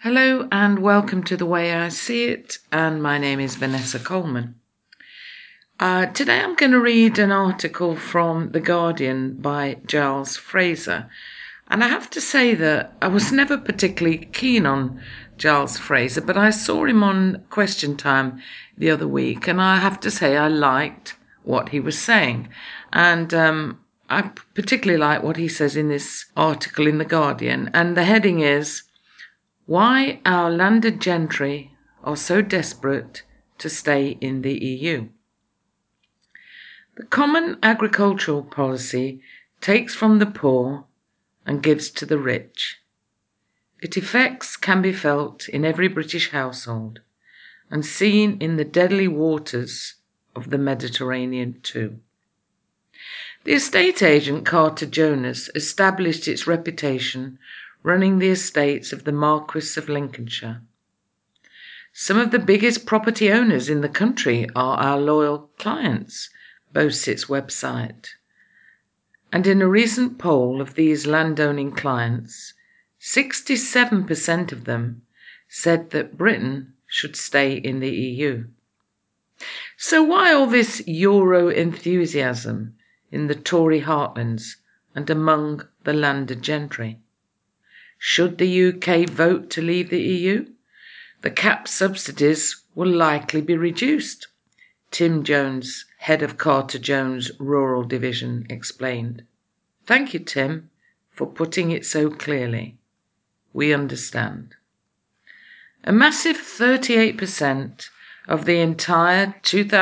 Hello and welcome to The Way I See It, and my name is Vanessa Coleman. Today I'm going to read an article from The Guardian by Giles Fraser, and I have to say that I was never particularly keen on Giles Fraser, but I saw him on Question Time the other week, and I have to say I liked what he was saying, and I particularly like what he says in this article in The Guardian, and the heading is "Why Our Landed Gentry Are So Desperate to Stay in the EU." The Common Agricultural Policy takes from the poor and gives to the rich. Its effects can be felt in every British household and seen in the deadly waters of the Mediterranean too. The estate agent Carter Jonas established its reputation running the estates of the Marquess of Lincolnshire. "Some of the biggest property owners in the country are our loyal clients," boasts its website. And in a recent poll of these landowning clients, 67% of them said that Britain should stay in the EU. So why all this Euro enthusiasm in the Tory heartlands and among the landed gentry? Should the UK vote to leave the EU, the CAP subsidies will likely be reduced, Tim Jones, head of Carter Jones Rural Division, explained. Thank you, Tim, for putting it so clearly. We understand. A massive 38% of the entire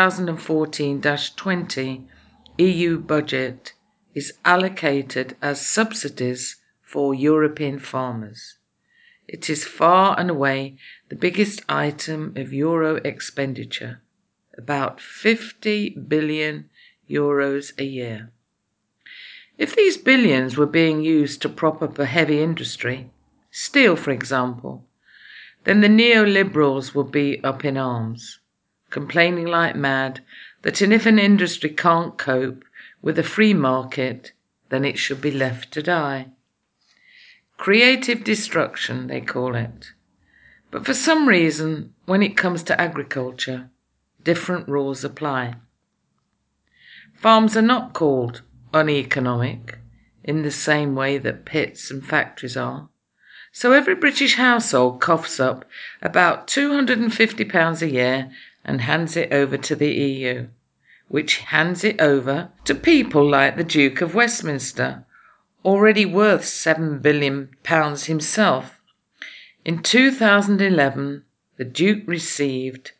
2014-20 EU budget is allocated as subsidies for European farmers. It is far and away the biggest item of Euro expenditure, about 50 billion euros a year. If these billions were being used to prop up a heavy industry, steel for example, then the neoliberals would be up in arms, complaining like mad that if an industry can't cope with a free market, then it should be left to die. Creative destruction, they call it. But for some reason, when it comes to agriculture, different rules apply. Farms are not called uneconomic in the same way that pits and factories are. So every British household coughs up about £250 a year and hands it over to the EU, which hands it over to people like the Duke of Westminster, already worth £7 billion himself. In 2011, the Duke received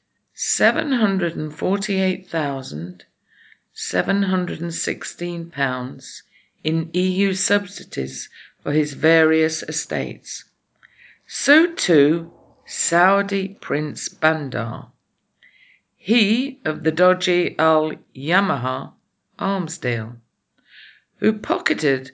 £748,716 in EU subsidies for his various estates. So too Saudi Prince Bandar, he of the dodgy Al Yamaha arms deal, who pocketed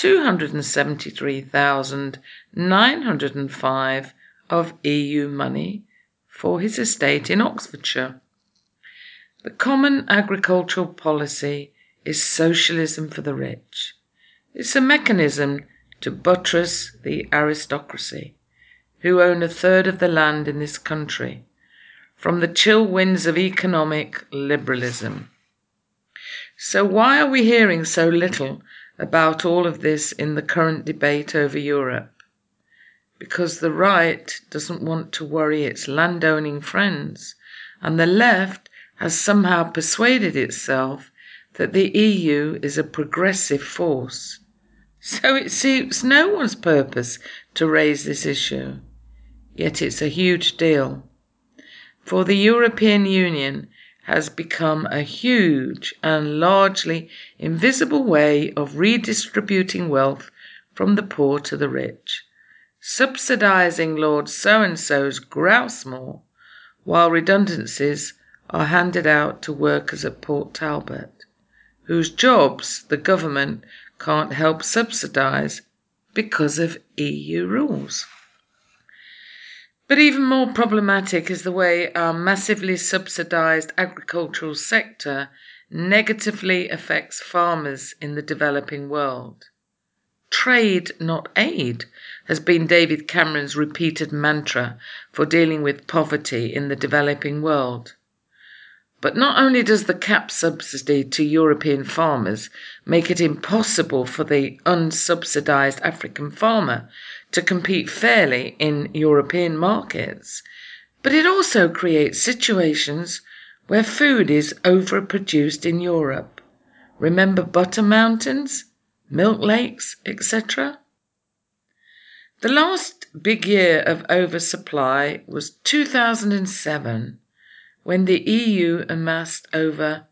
273,905 of EU money for his estate in Oxfordshire. The Common Agricultural Policy is socialism for the rich. It's a mechanism to buttress the aristocracy, who own a third of the land in this country, from the chill winds of economic liberalism. So why are we hearing so little about all of this in the current debate over Europe? Because the right doesn't want to worry its landowning friends, and the left has somehow persuaded itself that the EU is a progressive force. So it suits no one's purpose to raise this issue. Yet it's a huge deal. For the European Union has become a huge and largely invisible way of redistributing wealth from the poor to the rich, subsidising Lord So-and-so's grouse moor, while redundancies are handed out to workers at Port Talbot, whose jobs the government can't help subsidise because of EU rules. But even more problematic is the way our massively subsidised agricultural sector negatively affects farmers in the developing world. trade, not aid, has been David Cameron's repeated mantra for dealing with poverty in the developing world. But not only does the cap subsidy to European farmers make it impossible for the unsubsidised African farmer to compete fairly in European markets, but it also creates situations where food is overproduced in Europe. Remember butter mountains, milk lakes, etc.? The last big year of oversupply was 2007, when the EU amassed over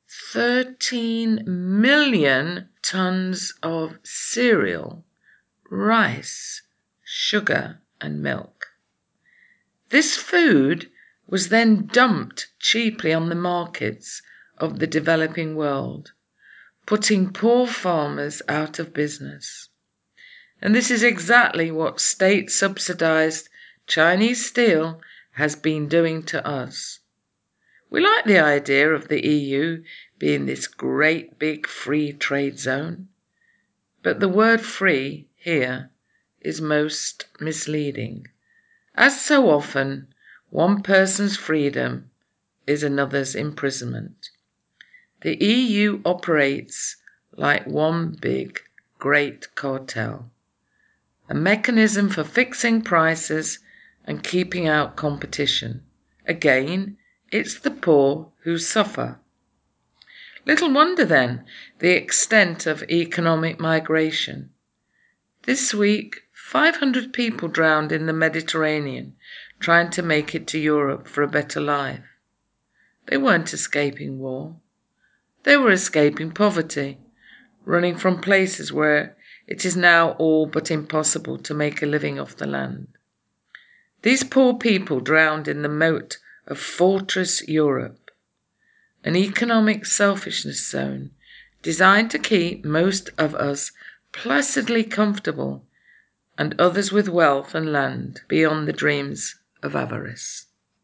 13 million tonnes of cereal, rice, sugar and milk. This food was then dumped cheaply on the markets of the developing world, putting poor farmers out of business. And this is exactly what state-subsidised Chinese steel has been doing to us. We like the idea of the EU being this great big free trade zone, but the word free here is most misleading. As so often, one person's freedom is another's imprisonment. The EU operates like one big, great cartel, a mechanism for fixing prices and keeping out competition. Again, it's the poor who suffer. Little wonder then the extent of economic migration. This week, 500 people drowned in the Mediterranean trying to make it to Europe for a better life. They weren't escaping war. They were escaping poverty, running from places where it is now all but impossible to make a living off the land. These poor people drowned in the moat of Fortress Europe, an economic selfishness zone designed to keep most of us placidly comfortable and others with wealth and land beyond the dreams of avarice.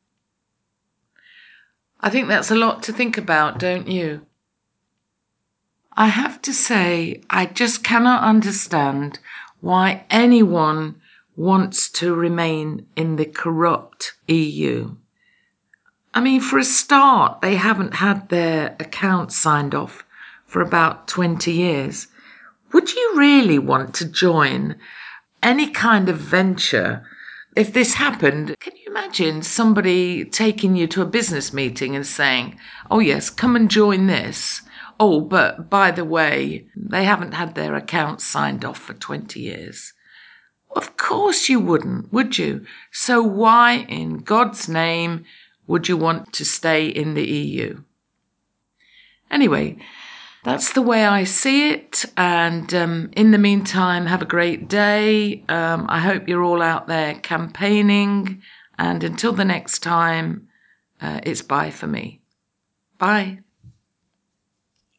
I think that's a lot to think about, don't you? I have to say, I just cannot understand why anyone wants to remain in the corrupt EU. I mean, for a start, they haven't had their accounts signed off for about 20 years. Would you really want to join any kind of venture if this happened? Can you imagine somebody taking you to a business meeting and saying, oh yes, come and join this. Oh, but by the way, they haven't had their accounts signed off for 20 years. Of course you wouldn't, would you? So why in God's name would you want to stay in the EU? Anyway, that's the way I see it. And in the meantime, have a great day. I hope you're all out there campaigning. And until the next time, it's bye for me. Bye.